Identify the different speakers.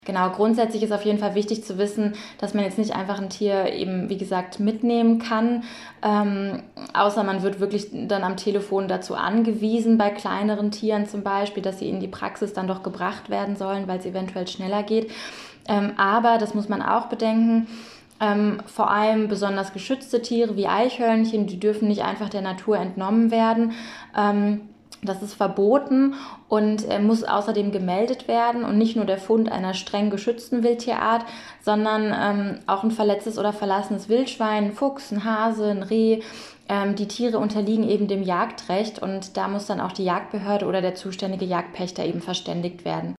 Speaker 1: Genau, grundsätzlich ist auf jeden Fall wichtig zu wissen, dass man jetzt nicht einfach ein Tier eben, wie gesagt, mitnehmen kann, außer man wird wirklich dann am Telefon dazu angewiesen, bei kleineren Tieren zum Beispiel, dass sie in die Praxis dann doch gebracht werden sollen, weil es eventuell schneller geht. Aber, das muss man auch bedenken, vor allem besonders geschützte Tiere wie Eichhörnchen, die dürfen nicht einfach der Natur entnommen werden. Das ist verboten und muss außerdem gemeldet werden, und nicht nur der Fund einer streng geschützten Wildtierart, sondern auch ein verletztes oder verlassenes Wildschwein, ein Fuchs, ein Hase, ein Reh. Die Tiere unterliegen eben dem Jagdrecht, und da muss dann auch die Jagdbehörde oder der zuständige Jagdpächter eben verständigt werden.